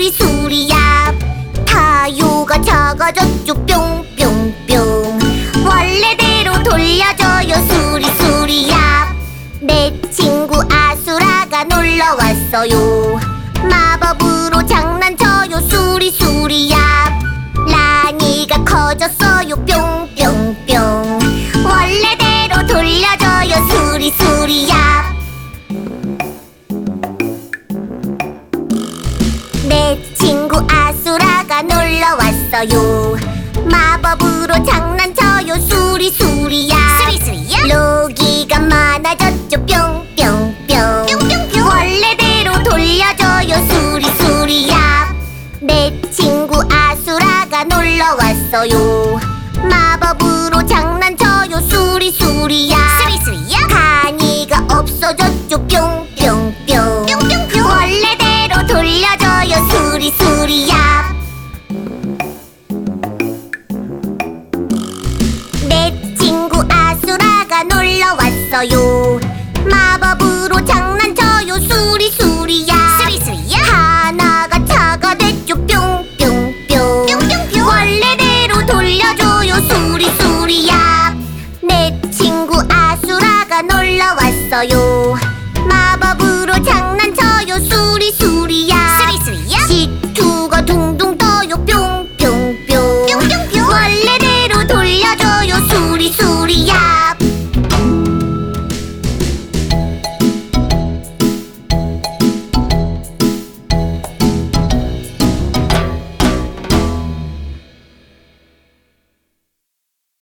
수리수리야. 타요가 작아졌죠. 뿅뿅뿅. 원래대로 돌려줘요. 수리수리야. 내 친구 아수라가 놀러왔어요. 마법으로 장난쳐요. 수리수리야. 라니가 커졌어요. 뿅뿅뿅. 원래대로 돌려줘요. 수리수리야. 내 친구 아수라가 놀러왔어요. 마법으로 장난쳐요. 수리수리야. 수리수리야. 로기가 많아졌죠. 뿅뿅뿅. 뿅뿅뿅. 원래대로 돌려줘요. 수리수리야. 내 친구 아수라가 놀러왔어요. 마법으로 장난쳐요. 수리수리야. 수리수리야. 가니가 없어졌죠. 뿅뿅뿅.